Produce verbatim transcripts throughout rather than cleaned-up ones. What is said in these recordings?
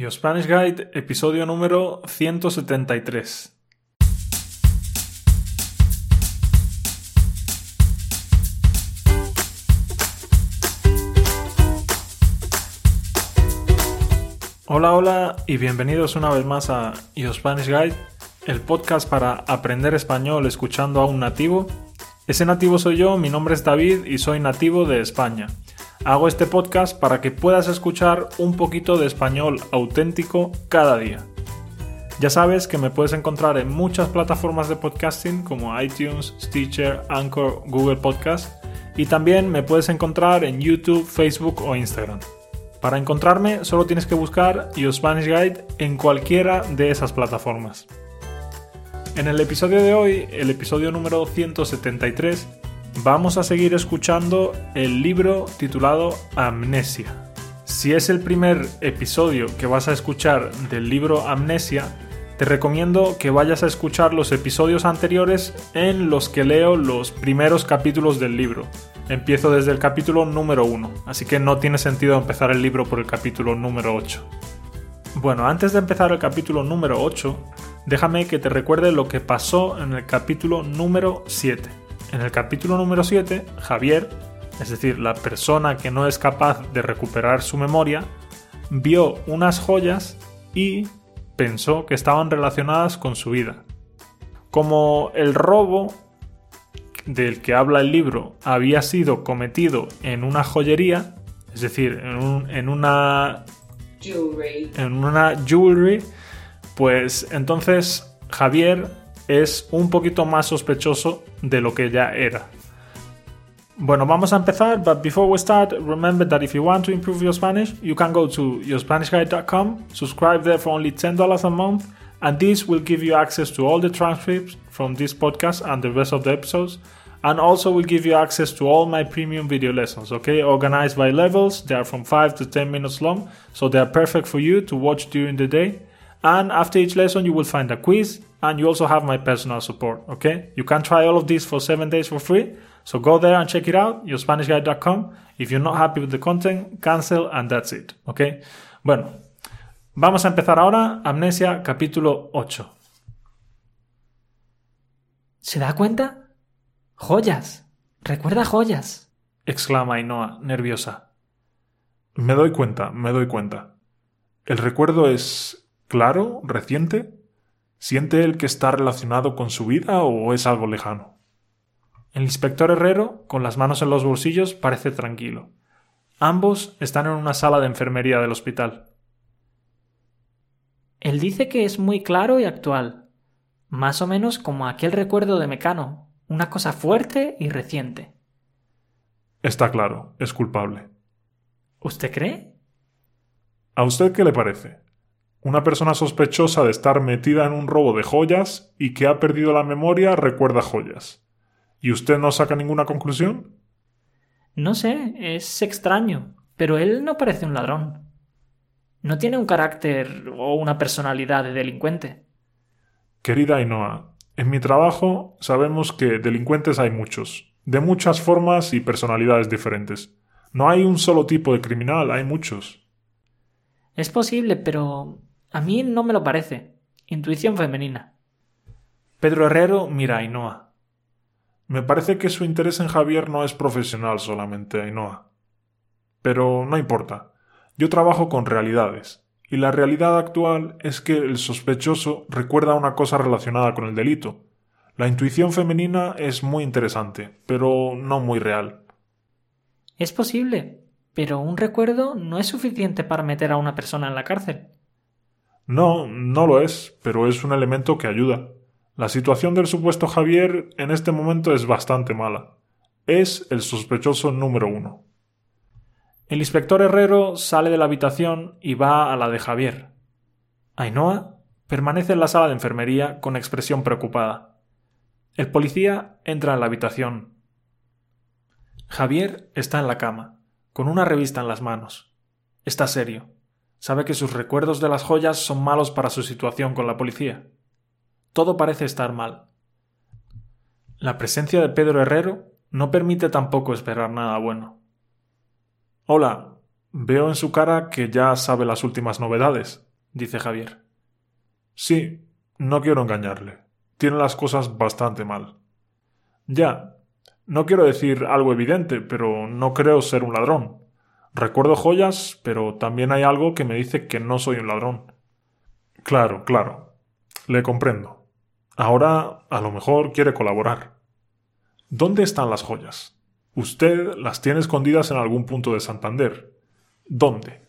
Your Spanish Guide, episodio número ciento setenta y tres. Hola, hola y bienvenidos una vez más a Your Spanish Guide, el podcast para aprender español escuchando a un nativo. Ese nativo soy yo, mi nombre es David y soy nativo de España. Hago este podcast para que puedas escuchar un poquito de español auténtico cada día. Ya sabes que me puedes encontrar en muchas plataformas de podcasting como iTunes, Stitcher, Anchor, Google Podcast y también me puedes encontrar en YouTube, Facebook o Instagram. Para encontrarme solo tienes que buscar Your Spanish Guide en cualquiera de esas plataformas. En el episodio de hoy, el episodio número ciento setenta y tres, vamos a seguir escuchando el libro titulado Amnesia. Si es el primer episodio que vas a escuchar del libro Amnesia, te recomiendo que vayas a escuchar los episodios anteriores en los que leo los primeros capítulos del libro. Empiezo desde el capítulo número uno, así que no tiene sentido empezar el libro por el capítulo número ocho. Bueno, antes de empezar el capítulo número ocho, déjame que te recuerde lo que pasó en el capítulo número siete. En el capítulo número siete, Javier, es decir, la persona que no es capaz de recuperar su memoria, vio unas joyas y pensó que estaban relacionadas con su vida. Como el robo del que habla el libro había sido cometido en una joyería, es decir, en, un, en una jewelry. en una jewelry, pues entonces Javier es un poquito más sospechoso de lo que ya era. Bueno, vamos a empezar, but before we start, remember that if you want to improve your Spanish, you can go to your spanish guide dot com, subscribe there for only ten dollars a month, and this will give you access to all the transcripts from this podcast and the rest of the episodes, and also will give you access to all my premium video lessons, okay, organized by levels. They are from five to ten minutes long, so they are perfect for you to watch during the day. And after each lesson, you will find a quiz, and you also have my personal support, okay? You can try all of this for seven days for free, so go there and check it out, your spanish guide dot com. If you're not happy with the content, cancel and that's it, okay? Bueno, vamos a empezar ahora, Amnesia, capítulo ocho. ¿Se da cuenta? ¡Joyas! ¡Recuerda joyas! Exclama Ainhoa, nerviosa. Me doy cuenta, me doy cuenta. ¿El recuerdo es claro, reciente? ¿Siente él que está relacionado con su vida o es algo lejano? El inspector Herrero, con las manos en los bolsillos, parece tranquilo. Ambos están en una sala de enfermería del hospital. Él dice que es muy claro y actual, más o menos como aquel recuerdo de Mecano, una cosa fuerte y reciente. Está claro, es culpable. ¿Usted cree? ¿A usted qué le parece? Una persona sospechosa de estar metida en un robo de joyas y que ha perdido la memoria recuerda joyas. ¿Y usted no saca ninguna conclusión? No sé, es extraño, pero él no parece un ladrón. No tiene un carácter o una personalidad de delincuente. Querida Ainhoa, en mi trabajo sabemos que delincuentes hay muchos, de muchas formas y personalidades diferentes. No hay un solo tipo de criminal, hay muchos. Es posible, pero a mí no me lo parece. Intuición femenina. Pedro Herrero mira a Ainhoa. Me parece que su interés en Javier no es profesional solamente, Ainhoa. Pero no importa. Yo trabajo con realidades, y la realidad actual es que el sospechoso recuerda una cosa relacionada con el delito. La intuición femenina es muy interesante, pero no muy real. Es posible, pero un recuerdo no es suficiente para meter a una persona en la cárcel. No, no lo es, pero es un elemento que ayuda. La situación del supuesto Javier en este momento es bastante mala. Es el sospechoso número uno. El inspector Herrero sale de la habitación y va a la de Javier. Ainhoa permanece en la sala de enfermería con expresión preocupada. El policía entra en la habitación. Javier está en la cama, con una revista en las manos. Está serio. Sabe que sus recuerdos de las joyas son malos para su situación con la policía. Todo parece estar mal. La presencia de Pedro Herrero no permite tampoco esperar nada bueno. Hola, veo en su cara que ya sabe las últimas novedades. dice Javier. Sí, no quiero engañarle. Tiene las cosas bastante mal. Ya, no quiero decir algo evidente, pero no creo ser un ladrón. Recuerdo joyas, pero también hay algo que me dice que no soy un ladrón. Claro, claro. Le comprendo. Ahora, a lo mejor quiere colaborar. ¿Dónde están las joyas? Usted las tiene escondidas en algún punto de Santander. ¿Dónde?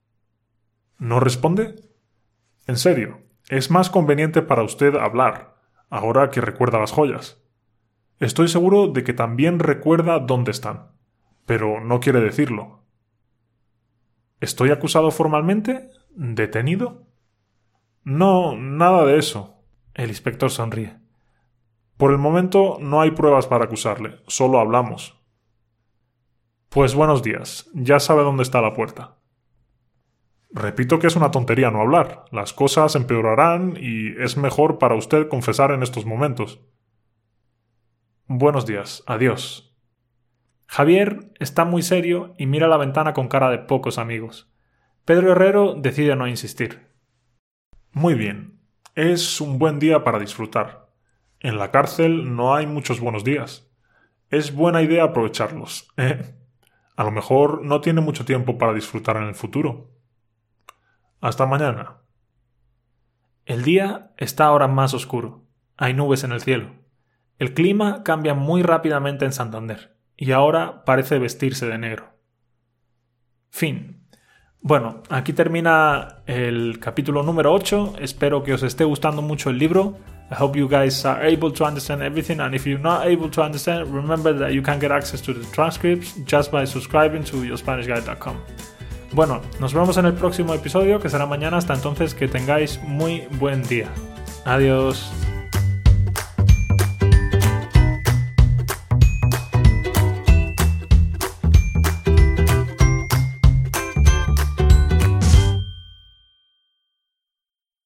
¿No responde? En serio, es más conveniente para usted hablar, ahora que recuerda las joyas. Estoy seguro de que también recuerda dónde están, pero no quiere decirlo. ¿Estoy acusado formalmente? ¿Detenido? No, nada de eso. El inspector sonríe. Por el momento no hay pruebas para acusarle, solo hablamos. Pues buenos días, ya sabe dónde está la puerta. Repito que es una tontería no hablar, las cosas empeorarán y es mejor para usted confesar en estos momentos. Buenos días, adiós. Javier está muy serio y mira la ventana con cara de pocos amigos. Pedro Herrero decide no insistir. Muy bien, es un buen día para disfrutar. En la cárcel no hay muchos buenos días. Es buena idea aprovecharlos, ¿eh? A lo mejor no tiene mucho tiempo para disfrutar en el futuro. Hasta mañana. El día está ahora más oscuro. Hay nubes en el cielo. El clima cambia muy rápidamente en Santander, y ahora parece vestirse de negro. Fin. Bueno, aquí termina el capítulo número ocho. Espero que os esté gustando mucho el libro. I hope you guys are able to understand everything, and if you're not able to understand, remember that you can get access to the transcripts just by subscribing to your spanish guide dot com. Bueno, nos vemos en el próximo episodio, que será mañana. Hasta entonces, que tengáis muy buen día. Adiós.